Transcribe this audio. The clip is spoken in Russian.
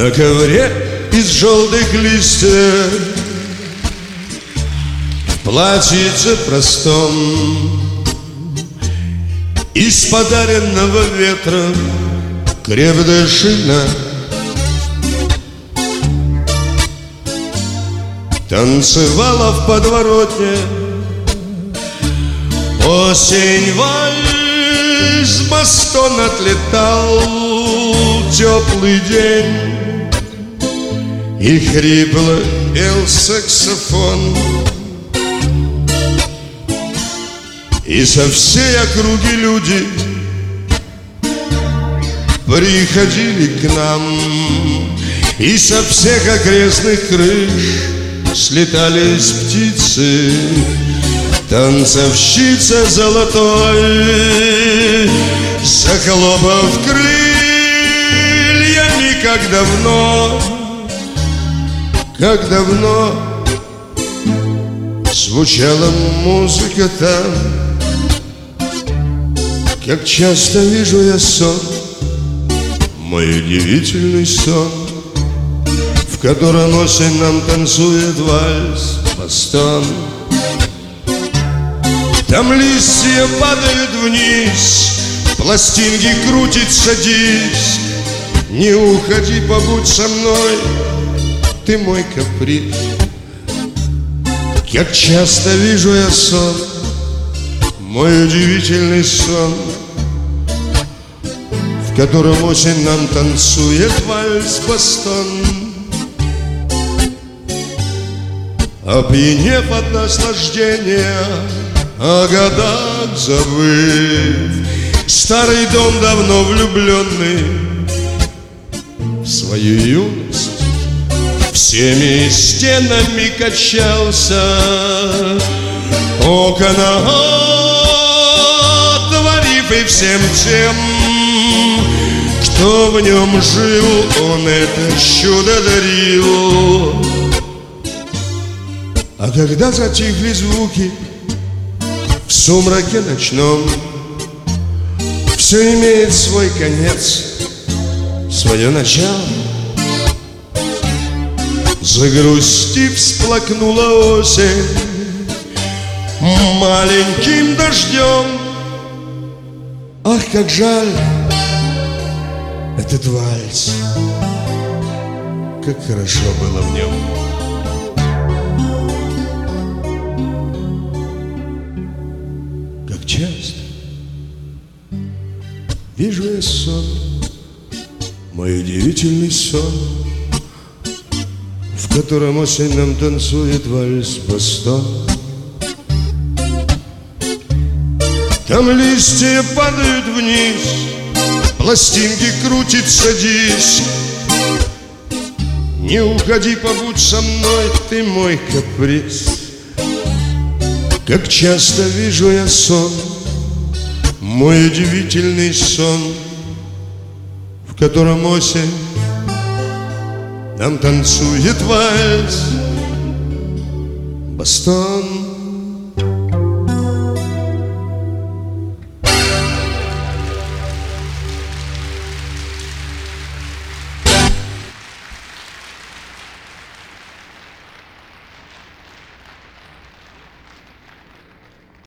На ковре из желтых листьев, в платьице простом, из подаренного ветром крепдышина танцевала в подворотне. Осень вальс, бастон отлетал, теплый день, и хрипло пел саксофон. И со всей округи люди приходили к нам, и со всех окрестных крыш слетались птицы. Танцовщица золотой, захлопав крыльями, как давно звучала музыка там. Как часто вижу я сон, мой удивительный сон, в котором осень нам танцует вальс, бастон. Там листья падают вниз, пластинки крутится диск. Не уходи, побудь со мной, ты мой каприз. Как часто вижу я сон, мой удивительный сон, в котором осень нам танцует вальс, бастон. Опьянев от наслаждения, о годах забыв, старый дом давно влюбленный в свою юность всеми стенами качался. Окна отворив, и всем тем, кто в нем жил, он это чудо дарил. А когда затихли звуки в сумраке ночном, все имеет свой конец, свое начало. Загрустив, всплакнула осень маленьким дождем. Ах, как жаль этот вальс, как хорошо было в нем. Как часто вижу я сон, мой удивительный сон, в котором осень нам танцует вальс, бастон. Там листья падают вниз, пластинки крутится диск. Не уходи, побудь со мной, ты мой каприз. Как часто вижу я сон, мой удивительный сон, в котором осень нам танцует вальс, бастон.